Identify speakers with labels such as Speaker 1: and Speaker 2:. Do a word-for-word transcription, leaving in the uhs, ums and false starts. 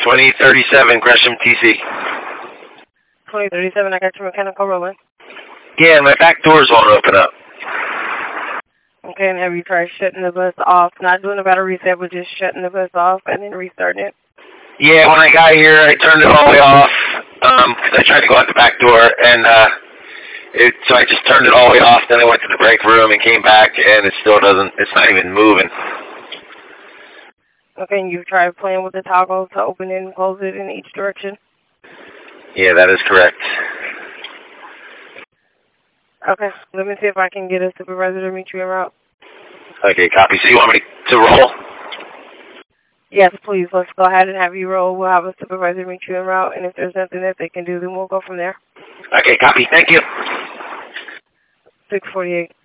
Speaker 1: twenty thirty-seven Gresham T C.
Speaker 2: twenty thirty-seven, I got your mechanical rolling.
Speaker 1: Yeah, my back doors won't open up.
Speaker 2: Okay, and have you tried shutting the bus off? Not doing a battery reset, but just shutting the bus off and then restarting it?
Speaker 1: Yeah, when I got here, I turned it all the way off, um, because I tried to go out the back door, and, uh, it, so I just turned it all the way off, then I went to the break room and came back, and it still doesn't, it's not even moving.
Speaker 2: Okay, and you've tried playing with the toggle to open it and close it in each direction?
Speaker 1: Yeah, that is correct.
Speaker 2: Okay, let me see if I can get a supervisor to meet you en route.
Speaker 1: Okay, copy. So you want me to roll?
Speaker 2: Yes, please. Let's go ahead and have you roll. We'll have a supervisor meet you en route, and if there's nothing that they can do, then we'll go from there.
Speaker 1: Okay, copy. Thank you.
Speaker 2: six forty-eight.